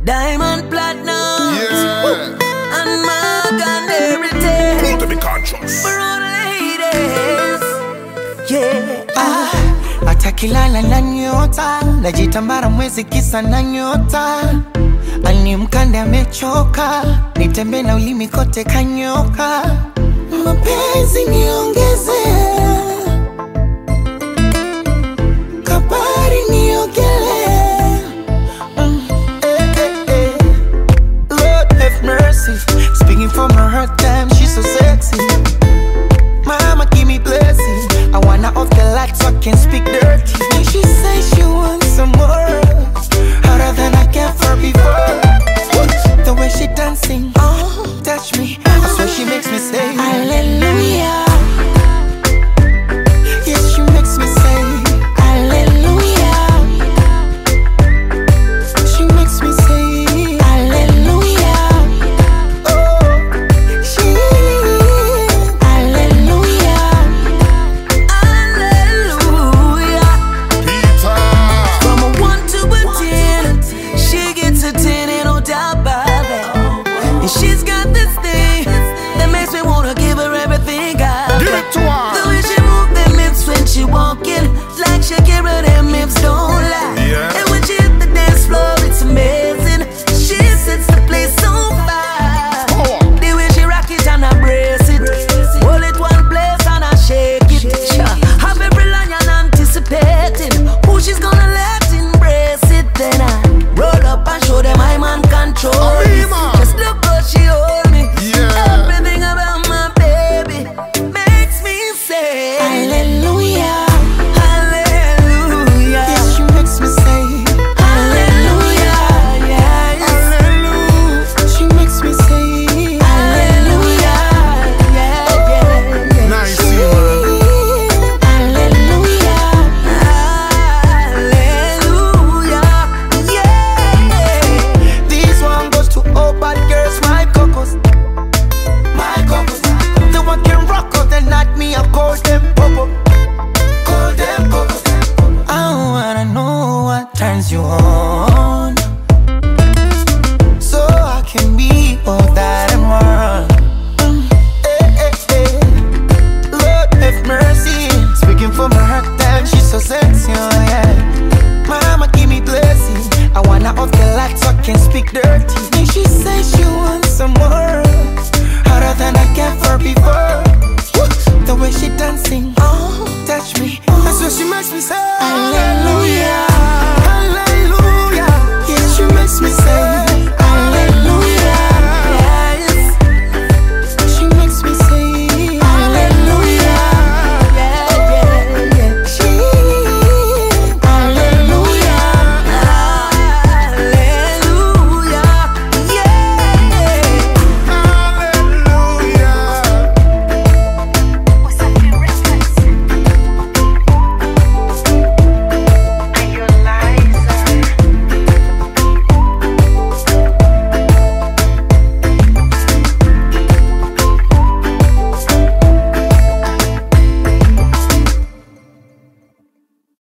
Diamond platinum. Yeah. And mark and everything. Cool to be conscious. For all the ladies. Yeah. Atakilala na nyota, najitambara mwezi kisa na nyota. Ani mkande amechoka, nitembe na ulimi kote kanyoka. Mapenzi niongeze, kabari niogele. Lord have mercy, speaking from her hurt time, she's so sexy. Mama give me blessing, I wanna off the light so I can speak dirty. And she says she wants some more, harder than I can for before. The way she dancing, oh, touch me, that's what she makes me say hallelujah. Yes, she makes me say hallelujah. She makes me say hallelujah. Oh, she hallelujah. Hallelujah. Peter. From a 1 to a 10, she gets a 10 and no doubt about that. And she's got this thing that makes me wanna give her everything I Give got. it to her. The way she move them hips when she walking, like Shakira, them hips don't lie. Yeah. And when she hit the dance floor, it's amazing. She sets the place on fire. Power. The way she rock it and I brace it, hold it one place and I shake it. Have every lion anticipating who she's gonna let embrace it. Then I roll up and show them I'm on control. Arima. Just look how she hold me. Yeah. Everything about my baby makes me say Hallelujah. hallelujah. Yes, she makes me say Hallelujah. Yes. Hallelujah. she makes me say Hallelujah. Yeah, yeah, yeah. Nice, man. hallelujah. Hallelujah. Yeah. This one goes to all bad girls, my cocos. My cocos. The one can rock out and not me, I call them popo. Call them popo. I wanna know what turns you on, so I can be all that and more. Lord have mercy, speaking from her hurt time, she's so sexy, oh yeah. Mama give me blessing, I wanna off the light so I can speak dirty.